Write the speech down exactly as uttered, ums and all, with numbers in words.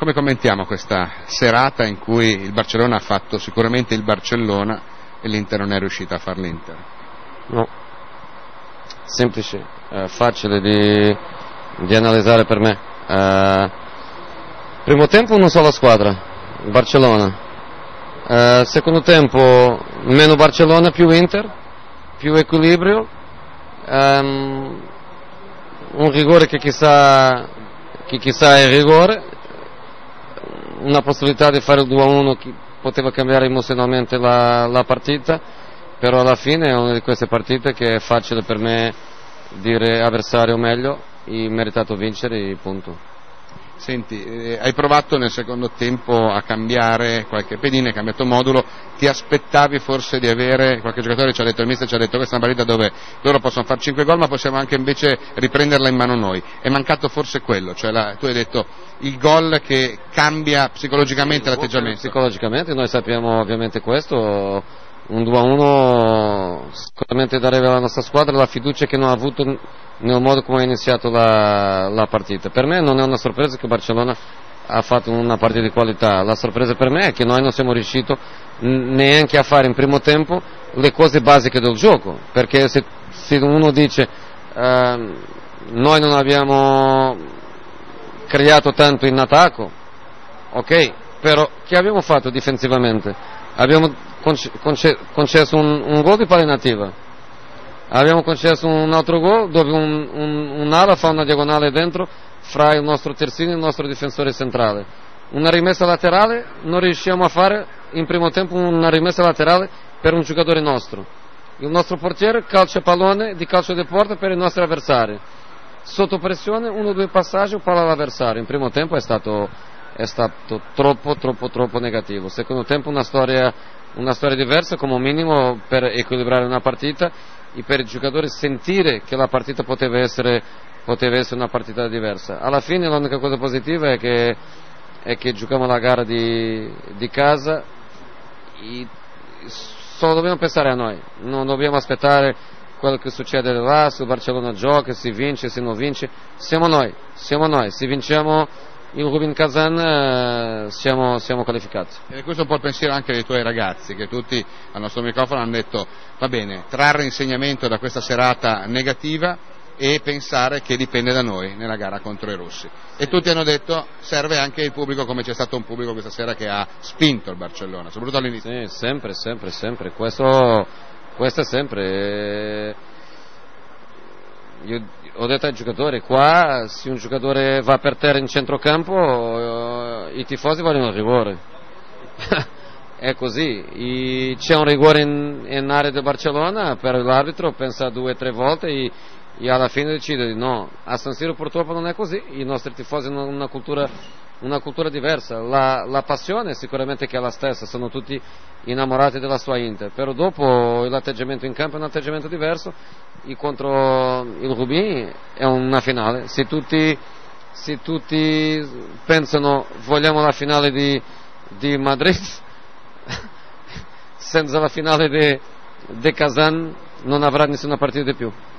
come commentiamo questa serata in cui il Barcellona ha fatto sicuramente il Barcellona e l'Inter non è riuscita a far l'Inter? No, semplice, eh, facile di, di analizzare per me. Eh, primo tempo una sola squadra, Barcellona. Eh, secondo tempo meno Barcellona più Inter, più equilibrio, ehm, un rigore che chissà, che chissà è rigore, una possibilità di fare il due a uno che poteva cambiare emozionalmente la, la partita, però alla fine è una di queste partite che è facile per me dire avversario meglio, hai meritato vincere, punto. Senti, eh, hai provato nel secondo tempo a cambiare qualche pedina, hai cambiato modulo, ti aspettavi forse di avere, qualche giocatore ci ha detto, il mister ci ha detto questa è una partita dove loro possono fare cinque gol ma possiamo anche invece riprenderla in mano noi, è mancato forse quello, cioè la, tu hai detto il gol che cambia psicologicamente sì, l'atteggiamento. Psicologicamente noi sappiamo ovviamente questo, un due a uno sicuramente darebbe alla nostra squadra la fiducia che non ha avuto nel modo come è iniziato la, la partita. Per me non è una sorpresa che Barcellona ha fatto una partita di qualità, la sorpresa per me è che noi non siamo riusciti neanche a fare in primo tempo le cose basiche del gioco, perché se, se uno dice eh, noi non abbiamo creato tanto in attacco, ok, però che abbiamo fatto difensivamente? Abbiamo conce- concesso un, un gol di palla inattiva, abbiamo concesso un altro gol dove un, un, un'ala fa una diagonale dentro fra il nostro terzino e il nostro difensore centrale, una rimessa laterale non riusciamo a fare in primo tempo, una rimessa laterale per un giocatore nostro, il nostro portiere calcia pallone di calcio di porta per i nostri avversari, sotto pressione uno o due passaggi palla all'avversario, in primo tempo è stato, è stato troppo troppo troppo negativo, secondo tempo una storia, una storia diversa come minimo per equilibrare una partita e per i giocatori sentire che la partita poteva essere, poteva essere una partita diversa. Alla fine l'unica cosa positiva è che, è che giochiamo la gara di, di casa e solo dobbiamo pensare a noi, non dobbiamo aspettare quello che succede là, se il Barcellona gioca, se vince, se non vince, siamo noi, siamo noi, se vinciamo il Rubin Kazan eh, siamo, siamo qualificati. E questo è un po' il pensiero anche dei tuoi ragazzi, che tutti al nostro microfono hanno detto va bene, trarre insegnamento da questa serata negativa e pensare che dipende da noi nella gara contro i russi. E tutti hanno detto serve anche il pubblico, come c'è stato un pubblico questa sera che ha spinto il Barcellona, soprattutto all'inizio. Sì, sempre, sempre, sempre, questo, questo è sempre... Io ho detto ai giocatori, qua se un giocatore va per terra in centrocampo eh, i tifosi vogliono il rigore. È così, e c'è un rigore in, in area del Barcellona, per l'arbitro pensa due o tre volte e, e alla fine decide di no. A San Siro purtroppo non è così, i nostri tifosi hanno una cultura, una cultura diversa, la, la passione sicuramente che è la stessa, sono tutti innamorati della sua Inter, però dopo l'atteggiamento in campo è un atteggiamento diverso e contro il Rubin è una finale, se tutti, se tutti pensano vogliamo la finale di, di Madrid senza la finale di, di Kazan non avrà nessuna partita di più.